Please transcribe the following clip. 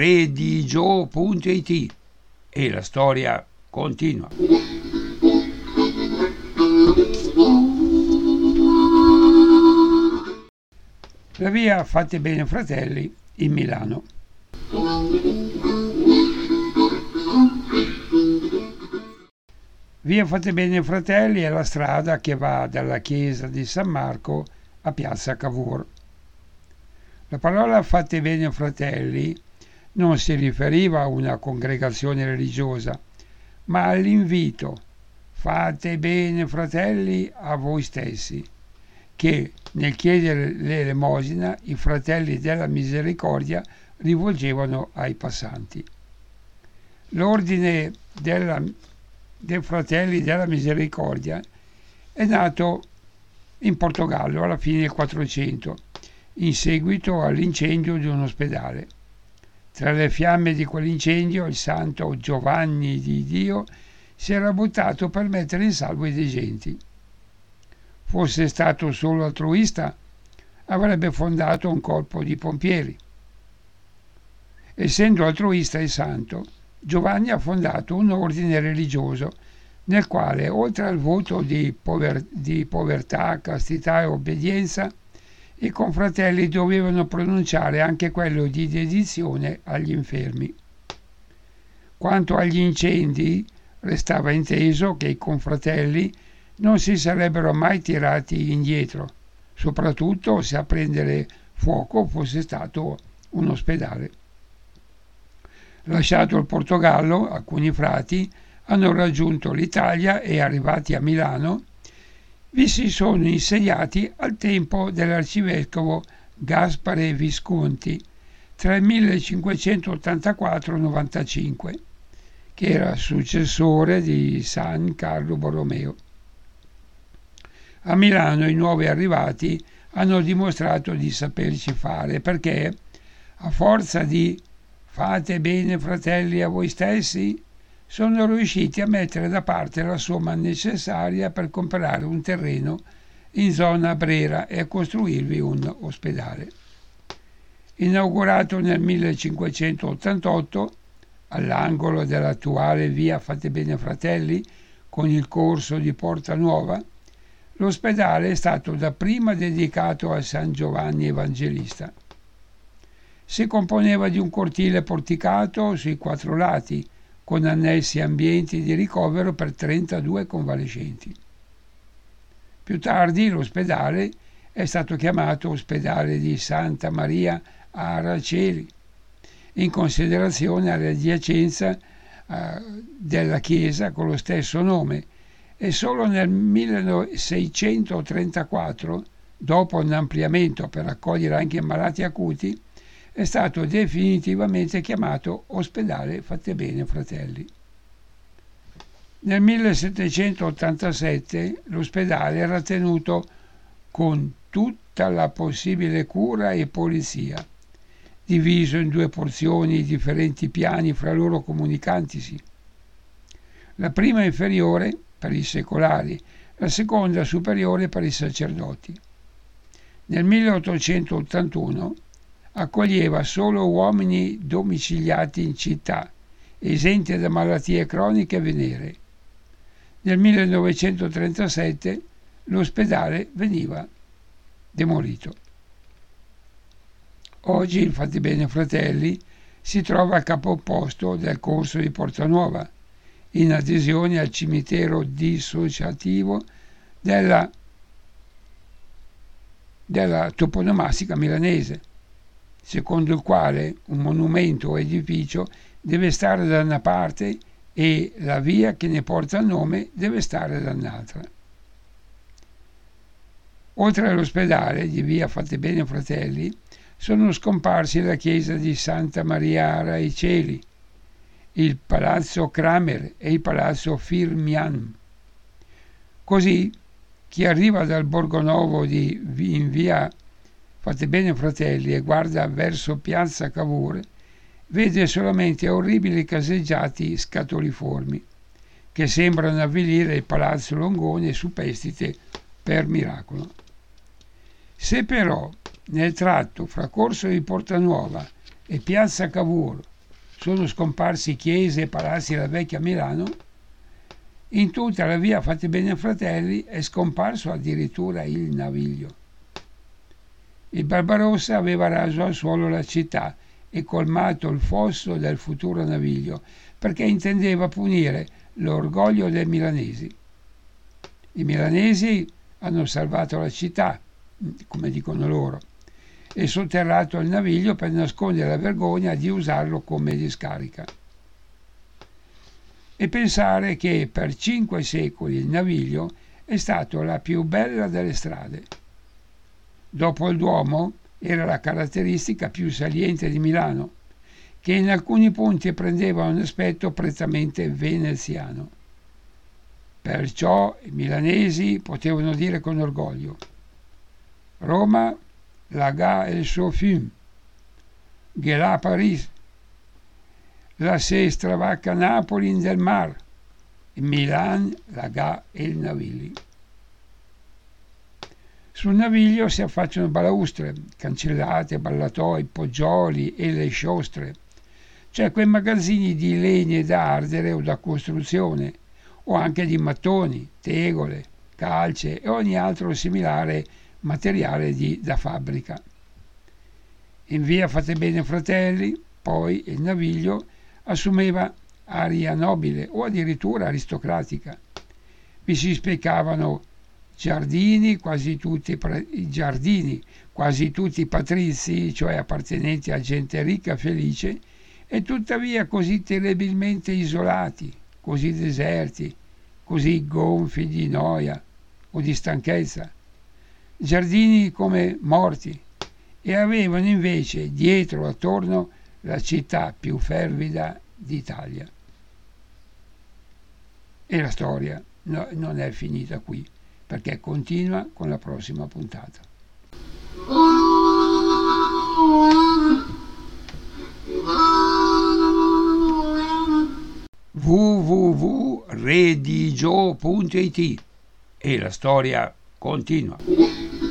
redigio.it e la storia continua. La via Fate Bene Fratelli in Milano. Via Fate Bene Fratelli è la strada che va dalla chiesa di San Marco a piazza Cavour. La parola Fate Bene Fratelli non si riferiva a una congregazione religiosa, ma all'invito Fate bene fratelli a voi stessi, che nel chiedere l'elemosina i fratelli della misericordia rivolgevano ai passanti. L'ordine dei fratelli della misericordia è nato in Portogallo alla fine del 400, in seguito all'incendio di un ospedale. Tra le fiamme di quell'incendio il santo Giovanni di Dio si era buttato per mettere in salvo i degenti. Fosse stato solo altruista, avrebbe fondato un corpo di pompieri. Essendo altruista e santo, Giovanni ha fondato un ordine religioso nel quale, oltre al voto di povertà, castità e obbedienza, i confratelli dovevano pronunciare anche quello di dedizione agli infermi. Quanto agli incendi, restava inteso che i confratelli non si sarebbero mai tirati indietro, soprattutto se a prendere fuoco fosse stato un ospedale. Lasciato il Portogallo, alcuni frati hanno raggiunto l'Italia e, arrivati a Milano, vi si sono insediati al tempo dell'arcivescovo Gaspare Visconti tra il 1584 e il 95, che era successore di San Carlo Borromeo. A Milano i nuovi arrivati hanno dimostrato di saperci fare perché, a forza di fate bene fratelli a voi stessi, sono riusciti a mettere da parte la somma necessaria per comprare un terreno in zona Brera e a costruirvi un ospedale. Inaugurato nel 1588, all'angolo dell'attuale via Fate Bene Fratelli con il corso di Porta Nuova, l'ospedale è stato dapprima dedicato a San Giovanni Evangelista. Si componeva di un cortile porticato sui 4 lati, con annessi ambienti di ricovero per 32 convalescenti. Più tardi l'ospedale è stato chiamato Ospedale di Santa Maria a Araceli, in considerazione all'adiacenza della chiesa con lo stesso nome, e solo nel 1634, dopo un ampliamento per accogliere anche malati acuti, è stato definitivamente chiamato Ospedale Fate Bene Fratelli. Nel 1787 l'ospedale era tenuto con tutta la possibile cura e polizia, diviso in 2 porzioni di differenti piani fra loro comunicantisi. La prima inferiore per i secolari, la seconda superiore per i sacerdoti. Nel 1881 accoglieva solo uomini domiciliati in città, esenti da malattie croniche e venere. Nel 1937 l'ospedale veniva demolito. Oggi il Fate Bene Fratelli si trova al capoposto del corso di Porta Nuova, in adesione al cimitero dissociativo della toponomastica milanese, secondo il quale un monumento o edificio deve stare da una parte e la via che ne porta il nome deve stare da un'altra. Oltre all'ospedale di via Fate Bene Fratelli sono scomparsi la chiesa di Santa Maria ai Cieli, il palazzo Kramer e il palazzo Firmian. Così chi arriva dal Borgonovo in via Fate Bene Fratelli e guarda verso piazza Cavour vede solamente orribili caseggiati scatoliformi che sembrano avvilire il palazzo Longone superstite per miracolo. Se però nel tratto fra corso di Porta Nuova e piazza Cavour sono scomparsi chiese e palazzi della vecchia Milano, in tutta la via Fate Bene Fratelli è scomparso addirittura il Naviglio. Il Barbarossa aveva raso al suolo la città e colmato il fosso del futuro Naviglio, perché intendeva punire l'orgoglio dei milanesi. I milanesi hanno salvato la città, come dicono loro, e sotterrato il Naviglio per nascondere la vergogna di usarlo come discarica. E pensare che per 5 secoli il Naviglio è stato la più bella delle strade. Dopo il Duomo era la caratteristica più saliente di Milano, che in alcuni punti prendeva un aspetto prettamente veneziano. Perciò i milanesi potevano dire con orgoglio: Roma, la gare et le suo fiume, Gela Paris, la se stravacca Napoli in del mar, Milan, la gare e il Naviglio. Sul Naviglio si affacciano balaustre, cancellate, ballatoi, poggioli e le sciostre, cioè quei magazzini di legna da ardere o da costruzione, o anche di mattoni, tegole, calce e ogni altro similare materiale da fabbrica. In via Fate Bene Fratelli, poi, il Naviglio assumeva aria nobile o addirittura aristocratica. Vi si spiccavano giardini, quasi tutti patrizi, cioè appartenenti a gente ricca e felice, e tuttavia così terribilmente isolati, così deserti, così gonfi di noia o di stanchezza. Giardini come morti, e avevano invece dietro attorno la città più fervida d'Italia. E la storia non è finita qui, perché continua con la prossima puntata. www.redigio.it e la storia continua.